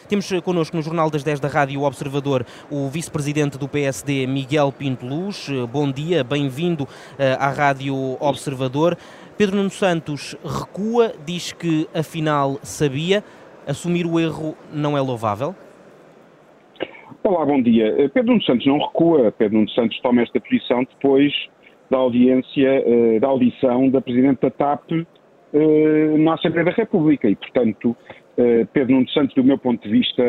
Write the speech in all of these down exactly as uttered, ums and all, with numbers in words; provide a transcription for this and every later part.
Temos connosco no Jornal das dez da Rádio Observador o vice-presidente do P S D, Miguel Pinto Luz. Bom dia, bem-vindo à Rádio Observador. Pedro Nuno Santos recua, diz que afinal sabia. Assumir o erro não é louvável? Olá, bom dia. Pedro Nuno Santos não recua. Pedro Nuno Santos toma esta posição depois da audiência, da audição da Presidente da TAP na Assembleia da República e, portanto, Pedro Nuno Santos, do meu ponto de vista,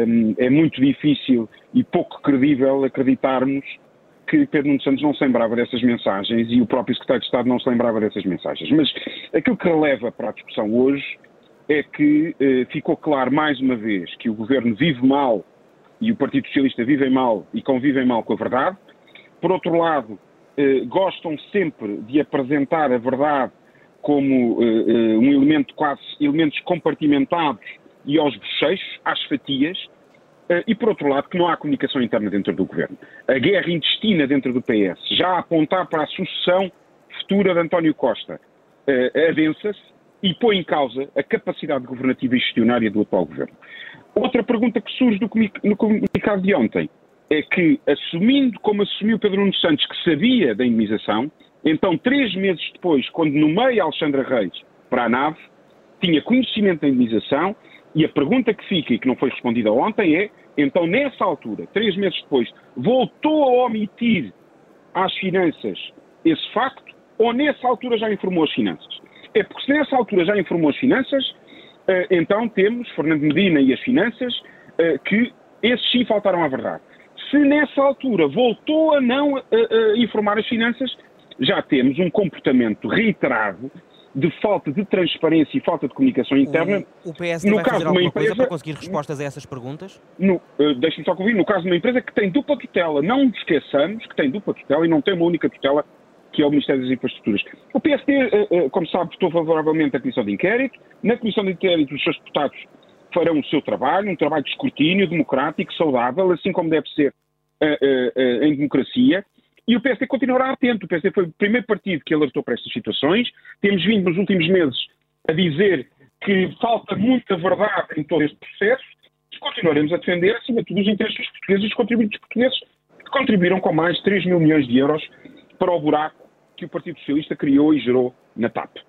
é muito difícil e pouco credível acreditarmos que Pedro Nuno Santos não se lembrava dessas mensagens e o próprio Secretário de Estado não se lembrava dessas mensagens. Mas aquilo que releva para a discussão hoje é que ficou claro mais uma vez que o Governo vive mal e o Partido Socialista vive mal e convivem mal com a verdade. Por outro lado, gostam sempre de apresentar a verdade como uh, uh, um elemento quase, elementos compartimentados e aos bochechos, às fatias, uh, e por outro lado que não há comunicação interna dentro do Governo. A guerra intestina dentro do P S, já a apontar para a sucessão futura de António Costa, uh, adensa-se e põe em causa a capacidade governativa e gestionária do atual Governo. Outra pergunta que surge no comunicado de ontem é que, assumindo como assumiu Pedro Nuno Santos que sabia da indemnização, então, três meses depois, quando nomeia Alexandra Reis para a nave, tinha conhecimento da indemnização e a pergunta que fica e que não foi respondida ontem é, então, nessa altura, três meses depois, voltou a omitir às finanças esse facto ou nessa altura já informou as finanças? É porque se nessa altura já informou as finanças, então temos Fernando Medina e as finanças que esses sim faltaram à verdade. Se nessa altura voltou a não informar as finanças, já temos um comportamento reiterado de falta de transparência e falta de comunicação interna. O, o P S D vai fazer alguma coisa para conseguir respostas a essas perguntas? Uh, Deixe-me só concluir. No caso de uma empresa que tem dupla tutela, não nos esqueçamos que tem dupla tutela e não tem uma única tutela, que é o Ministério das Infraestruturas. O P S D, uh, uh, como sabe, votou favoravelmente à Comissão de Inquérito. Na Comissão de Inquérito, os seus deputados farão o seu trabalho, um trabalho de escrutínio, democrático, saudável, assim como deve ser uh, uh, uh, em democracia. E o P S D continuará atento. O P S D foi o primeiro partido que alertou para estas situações. Temos vindo nos últimos meses a dizer que falta muita verdade em todo este processo. E continuaremos a defender, acima de tudo, os interesses dos portugueses e dos contribuintes portugueses que contribuíram com mais de três mil milhões de euros para o buraco que o Partido Socialista criou e gerou na TAP.